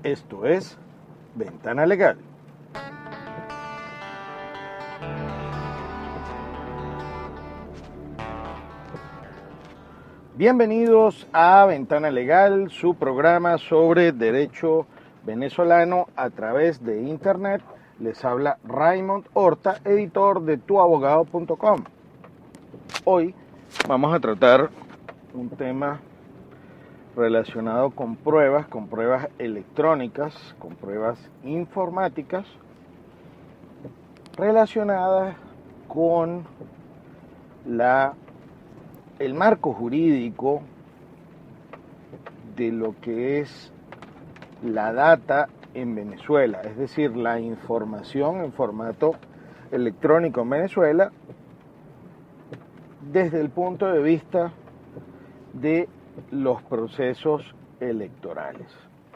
Esto es Ventana Legal. Bienvenidos a Ventana Legal, su programa sobre derecho venezolano a través de internet. Les habla Raymond Horta, editor de tuabogado.com. Hoy vamos a tratar un tema relacionado con pruebas electrónicas, con pruebas informáticas, relacionadas con el marco jurídico de lo que es la data en Venezuela, es decir, la información en formato electrónico en Venezuela desde el punto de vista de los procesos electorales.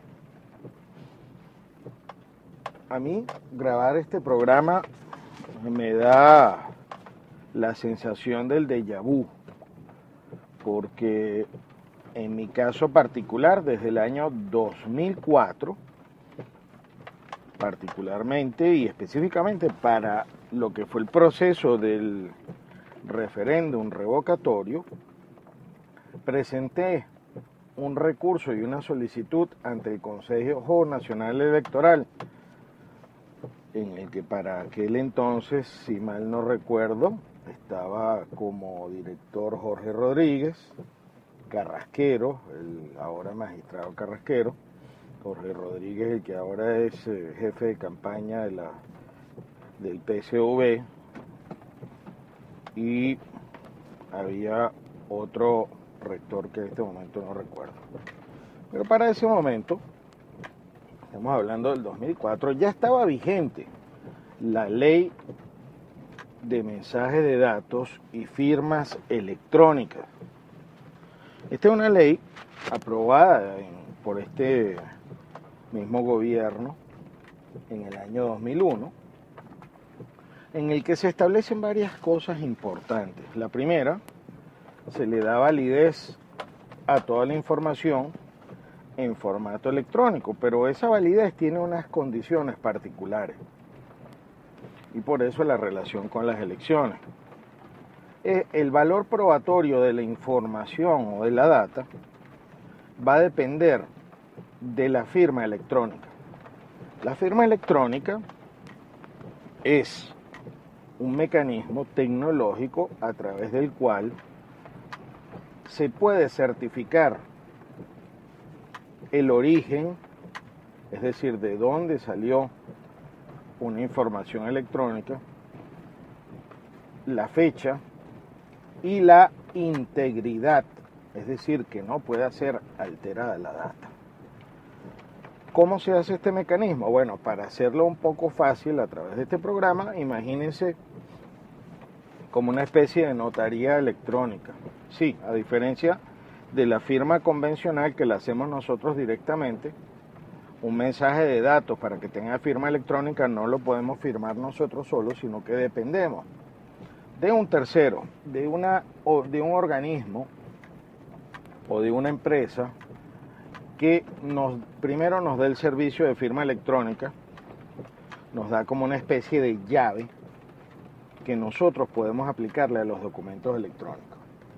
A mí grabar este programa me da la sensación del déjà vu, porque en mi caso particular, desde el año 2004, particularmente y específicamente para lo que fue el proceso del referéndum revocatorio, presenté un recurso y una solicitud ante el Consejo Nacional Electoral, en el que para aquel entonces, si mal no recuerdo, estaba como director Jorge Rodríguez Carrasquero, el ahora magistrado Carrasquero, Jorge Rodríguez, el que ahora es jefe de campaña del PSV, y había otro rector que en este momento no recuerdo. Pero para ese momento, estamos hablando del 2004, ya estaba vigente la ley de mensajes de datos y firmas electrónicas. Esta es una ley aprobada por este mismo gobierno en el año 2001, en el que se establecen varias cosas importantes. La primera, se le da validez a toda la información en formato electrónico, pero esa validez tiene unas condiciones particulares y por eso la relación con las elecciones. El valor probatorio de la información o de la data va a depender de la firma electrónica. La firma electrónica es un mecanismo tecnológico a través del cual se puede certificar el origen, es decir, de dónde salió una información electrónica, la fecha y la integridad, es decir, que no pueda ser alterada la data. ¿Cómo se hace este mecanismo? Bueno, para hacerlo un poco fácil a través de este programa, imagínense como una especie de notaría electrónica. Sí, a diferencia de la firma convencional que la hacemos nosotros directamente, un mensaje de datos para que tenga firma electrónica no lo podemos firmar nosotros solos, sino que dependemos de un tercero, de un organismo o de una empresa que primero nos dé el servicio de firma electrónica, nos da como una especie de llave que nosotros podemos aplicarle a los documentos electrónicos.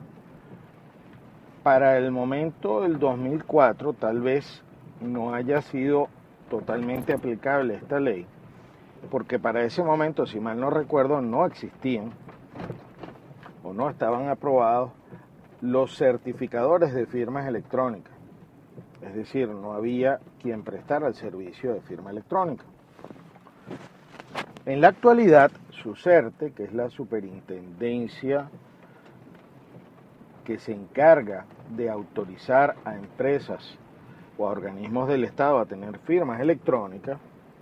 Para el momento del 2004 tal vez no haya sido totalmente aplicable esta ley, porque para ese momento, si mal no recuerdo, no existían o no estaban aprobados los certificadores de firmas electrónicas. Es decir, no había quien prestara el servicio de firma electrónica. En la actualidad, SUSERTE, que es la superintendencia que se encarga de autorizar a empresas o a organismos del Estado a tener firmas electrónicas,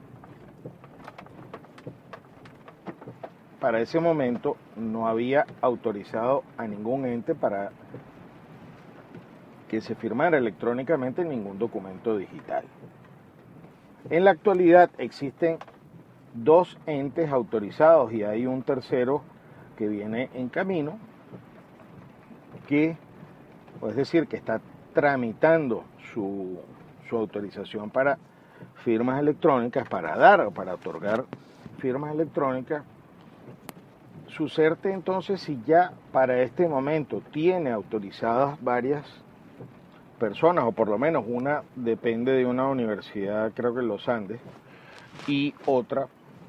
para ese momento no había autorizado a ningún ente para que se firmara electrónicamente ningún documento digital. En la actualidad existen dos entes autorizados y hay un tercero que viene en camino, es decir, que está tramitando su autorización para firmas electrónicas, para otorgar firmas electrónicas, su CERTE entonces, si ya para este momento tiene autorizadas varias personas, o por lo menos una depende de una universidad, creo que en los Andes, y otra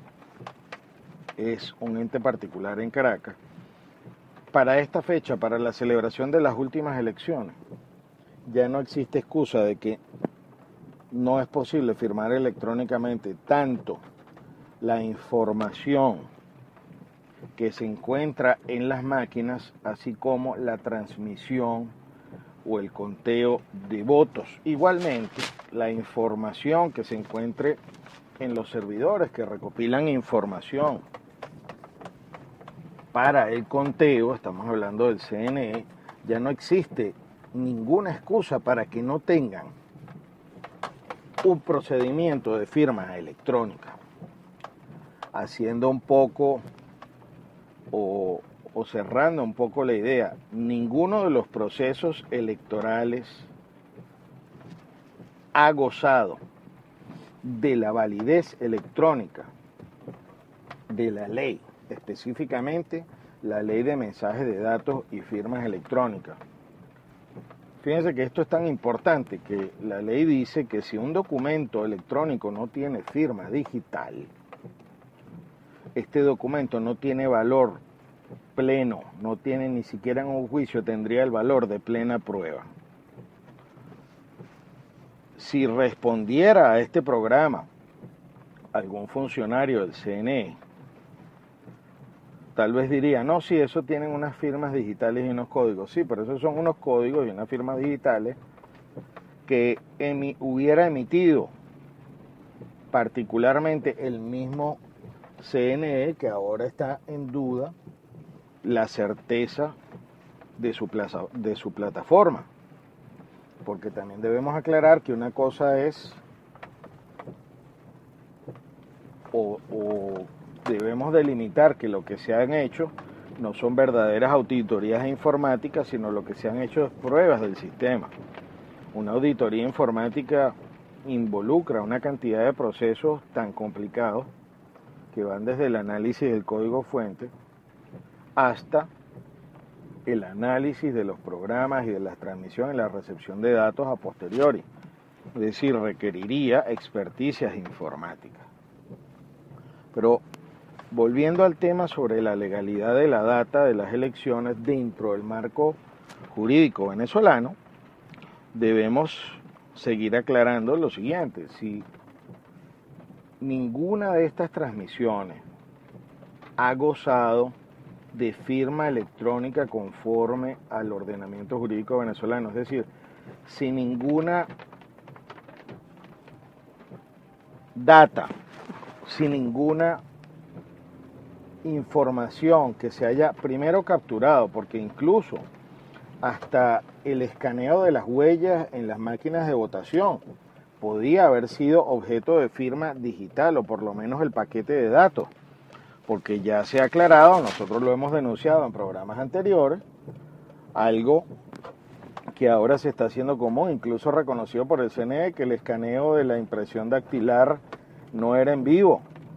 es un ente particular en Caracas, para esta fecha, para la celebración de las últimas elecciones, ya no existe excusa de que no es posible firmar electrónicamente tanto la información que se encuentra en las máquinas, así como la transmisión o el conteo de votos. Igualmente, la información que se encuentre en los servidores que recopilan información para el conteo, estamos hablando del CNE, ya no existe ninguna excusa para que no tengan un procedimiento de firma electrónica, haciendo un poco o cerrando un poco la idea. Ninguno de los procesos electorales ha gozado de la validez electrónica de la ley, específicamente la ley de mensajes de datos y firmas electrónicas. Fíjense que esto es tan importante que la ley dice que si un documento electrónico no tiene firma digital, este documento no tiene valor pleno, no tiene ni siquiera en un juicio, tendría el valor de plena prueba. Si respondiera a este programa algún funcionario del CNE, tal vez diría, no, sí, eso tienen unas firmas digitales y unos códigos. Sí, pero esos son unos códigos y unas firmas digitales que hubiera emitido particularmente el mismo CNE, que ahora está en duda la certeza de su plataforma. Porque también debemos aclarar que una cosa es o debemos delimitar que lo que se han hecho no son verdaderas auditorías informáticas, sino lo que se han hecho es pruebas del sistema. Una auditoría informática involucra una cantidad de procesos tan complicados que van desde el análisis del código fuente hasta el análisis de los programas y de la transmisión y la recepción de datos a posteriori. Es decir, requeriría experticias informáticas. Pero volviendo al tema sobre la legalidad de la data de las elecciones dentro del marco jurídico venezolano, debemos seguir aclarando lo siguiente. Si ninguna de estas transmisiones ha gozado de firma electrónica conforme al ordenamiento jurídico venezolano, es decir, si ninguna data, si ninguna información que se haya primero capturado, porque incluso hasta el escaneo de las huellas en las máquinas de votación podía haber sido objeto de firma digital, o por lo menos el paquete de datos, porque ya se ha aclarado, nosotros lo hemos denunciado en programas anteriores, algo que ahora se está haciendo común, incluso reconocido por el CNE, que el escaneo de la impresión dactilar no era en vivo.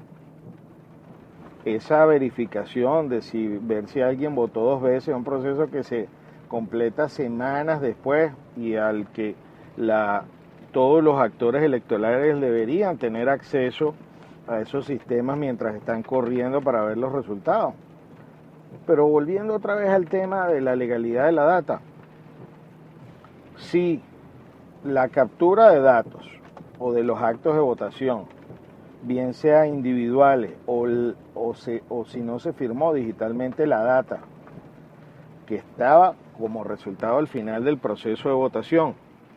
Esa verificación de ver si alguien votó 2 veces es un proceso que se completa semanas después y al que todos los actores electorales deberían tener acceso a esos sistemas mientras están corriendo para ver los resultados. Pero volviendo otra vez al tema de la legalidad de la data, si la captura de datos o de los actos de votación, bien sea individuales o si no se firmó digitalmente la data que estaba como resultado al final del proceso de votación,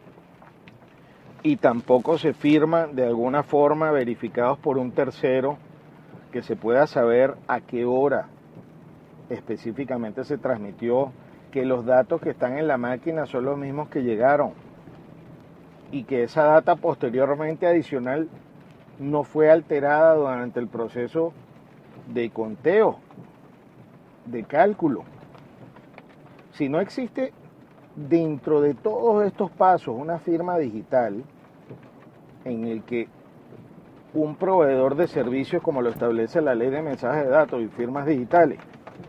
y tampoco se firman de alguna forma verificados por un tercero que se pueda saber a qué hora específicamente se transmitió, que los datos que están en la máquina son los mismos que llegaron y que esa data posteriormente adicional no fue alterada durante el proceso de conteo, de cálculo. Si no existe dentro de todos estos pasos una firma digital en el que un proveedor de servicios como lo establece la ley de mensajes de datos y firmas digitales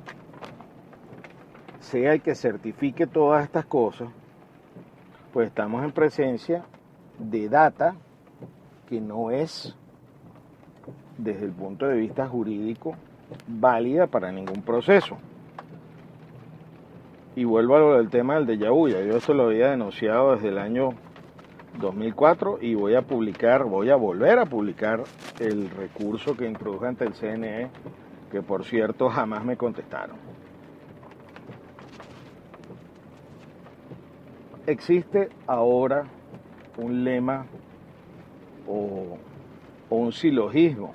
sea el que certifique todas estas cosas, pues estamos en presencia de data que no es, desde el punto de vista jurídico, válida para ningún proceso. Y vuelvo a lo del tema del déjà vu. Yo esto lo había denunciado desde el año 2004 y voy a volver a publicar el recurso que introduje ante el CNE, que por cierto jamás me contestaron. Existe ahora un lema o un silogismo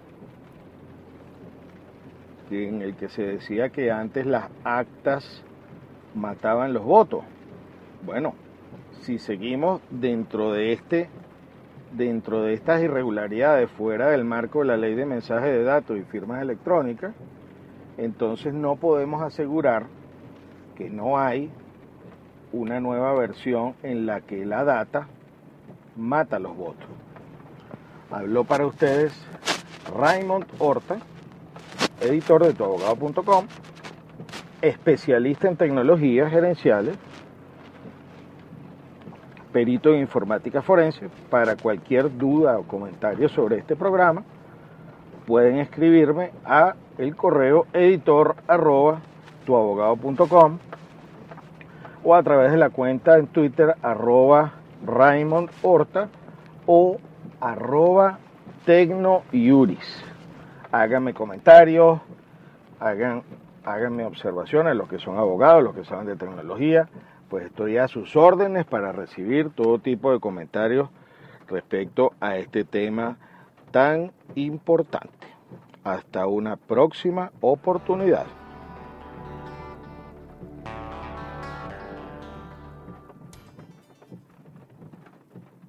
en el que se decía que antes las actas mataban los votos. Bueno, si seguimos dentro de estas irregularidades fuera del marco de la ley de mensajes de datos y firmas electrónicas, entonces no podemos asegurar que no hay una nueva versión en la que la data mata los votos. Habló para ustedes Raymond Horta, editor de tuabogado.com, especialista en tecnologías gerenciales, perito en informática forense. Para cualquier duda o comentario sobre este programa, pueden escribirme a el correo editor@tuabogado.com o a través de la cuenta en Twitter @Raymond Horta o @TecnoIuris. Háganme comentarios, háganme observaciones, los que son abogados, los que saben de tecnología, pues estoy a sus órdenes para recibir todo tipo de comentarios respecto a este tema tan importante. Hasta una próxima oportunidad.